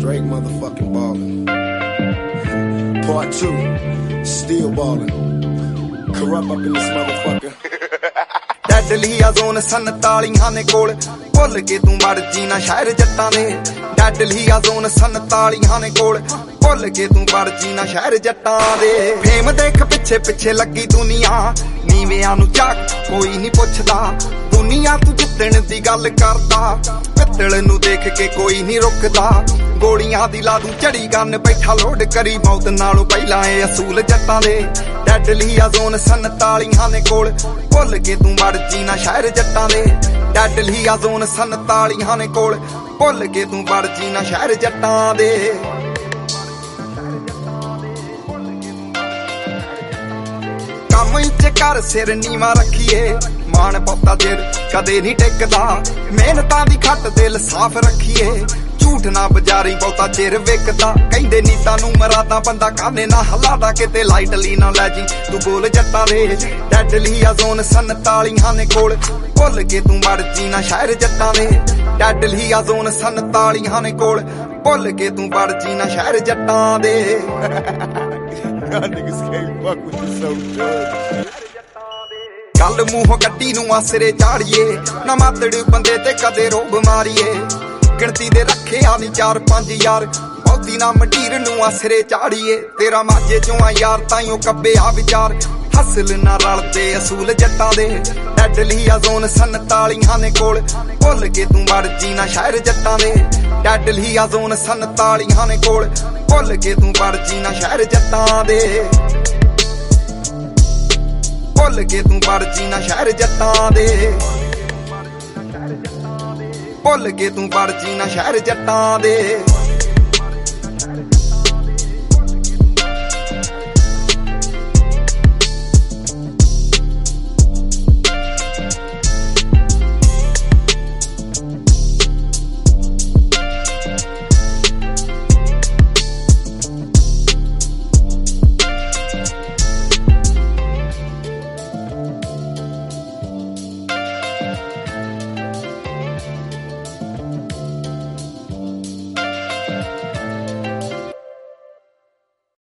Straight motherfucking ballin'. Part 2, still ballin'. Corrupt up in this motherfucker. Deadly ਆ zone 47 ਨੇ ਕੋਲ ਭੁੱਲ ਕੇ ਤੂੰ ਮਰਜੀ ਨਾ ਸ਼ਹਿਰ ਜੱਟਾਂ ਦੇ ਡੈਡਲੀ ਆ ਜ਼ੋਨ 47 ਨੇ ਕੋਲ ਭੁੱਲ ਕੇ ਤੂੰ ਮਰਜੀ ਨਾ ਸ਼ਹਿਰ ਜੱਟਾਂ ਦੇ ਫੇਮ ਦੇਖ ਪਿੱਛੇ ਪਿੱਛੇ ਲੱਗੀ ਦੁਨੀਆ ਨੀਵਿਆਂ ਨੂੰ ਚੱਕ ਕੋਈ ਨਹੀਂ ਪੁੱਛਦਾ ਦੁਨੀਆ ਤੂੰ ਜਿੱਤਣ ਦੀ ਗੱਲ ਕਰਦਾ ਪਿੱਤਲ ਨੂੰ ਦੇਖ ਕੇ ਕੋਈ ਨਹੀਂ ਰੁਕਦਾ ਗੋਲੀਆਂ ਦੀ ਲਾ ਦੂੰ ਝੜੀ ਗੰਨ ਬੈਠਾ ਲੋਡ ਕਰੀ ਮੌਤ ਨਾਲੋਂ ਪਹਿਲਾਂ ਇਹ ਅਸੂਲ ਜੱਟਾਂ ਦੇ ਡੈਡਲੀ ਆ ਜ਼ੋਨ 47 ਨੇ ਕੋਲ ਭੁੱਲ ਕੇ ਤੂੰ ਮਰਜੀ ਨਾ ਸ਼ਹਿਰ ਜੱਟਾਂ ਦੇ ਡੈਡਲੀ ਆ ਜ਼ੋਨ 47 ਨੇ ਕੋਲ ਭੁੱਲ ਕੇ ਤੂੰ ਮਰਜੀ ਨਾ ਸ਼ਹਿਰ ਜੱਟਾਂ ਦੇ ਕੰਮ ਇੱਚ ਕਰ ਸਿਰ ਨੀਵਾਂ ਰੱਖੀਏ ਮਾਣ ਪੌਤਾ ਚਿਰ ਕਦੇ ਨਹੀਂ ਟਿਕਦਾ ਮਿਹਨਤਾਂ ਦੀ ਖੱਟ ਦਿਲ ਸਾਫ਼ ਰੱਖੀਏ ਝੂਠ ਨਾ ਬਜ਼ਾਰੀ ਬਹੁਤਾ ਚਿਰ ਵਿਕਦਾ ਕਹਿੰਦੇ ਨੀਤਾਂ ਨੂੰ ਮਰਾਦਾ ਬੰਦਾ ਕਾਨੇ ਨਾ ਹਲਾਦਾ ਕਿਤੇ ਲਾਈਟਲੀ ਨਾ ਲੈ ਜੀ ਤੂੰ ਬੋਲ ਜੱਟਾਂ ਦੇ ਡੈਡਲੀ ਆ ਜ਼ੋਨ 47 ਨੇ ਕੋਲ ਭੁੱਲ ਕੇ ਤੂੰ ਮਰਜੀ ਨਾ ਸ਼ਹਿਰ ਜੱਟਾਂ ਦੇ ਡੈਡਲੀ ਆ ਜ਼ੋਨ 47 ਨੇ ਕੋਲ ਭੁੱਲ ਕੇ ਤੂੰ ਮਰਜੀ ਨਾ ਸ਼ਹਿਰ ਜੱਟਾਂ ਦੇ ਗੱਲ ਮੂੰਹੋਂ ਕੱਢੀ ਨੂੰ ਆਸਰੇ ਝਾੜੀਏ ਨਾ ਮਾਤੜ ਬੰਦੇ ਤੇ ਕਦੇ ਰੋਬ ਮਾਰੀਏ ਗਿਣਤੀ ਦੇ ਰੱਖਿਆ ਨਹੀਂ 4-5 ਯਾਰ ਬਹੁਤੀ ਨਾ ਮੰਡੀਰ ਨੂੰ ਆਸਰੇ ਝਾੜੀਏ ਤੇਰਾ ਮਾਝੇ ਚੋਂ ਆ ਯਾਰ ਤਾਈਓ ਕੱਬੇ ਆ ਵਿਚਾਰ ਹਸਲ ਨਾ ਰਲਦੇ ਅਸੂਲ ਜੱਟਾਂ ਦੇ ਡੈਡਲੀ ਆ ਜ਼ੋਨ 47 ਨੇ ਕੋਲ ਭੁੱਲ ਕੇ ਤੂੰ ਮਰਜੀ ਨਾ ਸ਼ਹਿਰ ਜੱਟਾਂ ਦੇ ਡੈਡਲੀ ਆ ਜ਼ੋਨ 47 ਨੇ ਕੋਲ ਭੁੱਲ ਕੇ ਤੂੰ ਮਰਜੀ ਨਾ ਸ਼ਹਿਰ ਜੱਟਾਂ ਦੇ ਭੁੱਲ ਕੇ ਤੂੰ ਮਰਜੀ ਨਾ ਸ਼ਹਿਰ ਜੱਟਾਂ ਦੇ ਭੁੱਲ ਕੇ ਤੂੰ ਮਰਜੀ ਨਾ ਸ਼ਹਿਰ ਜੱਟਾਂ ਦੇ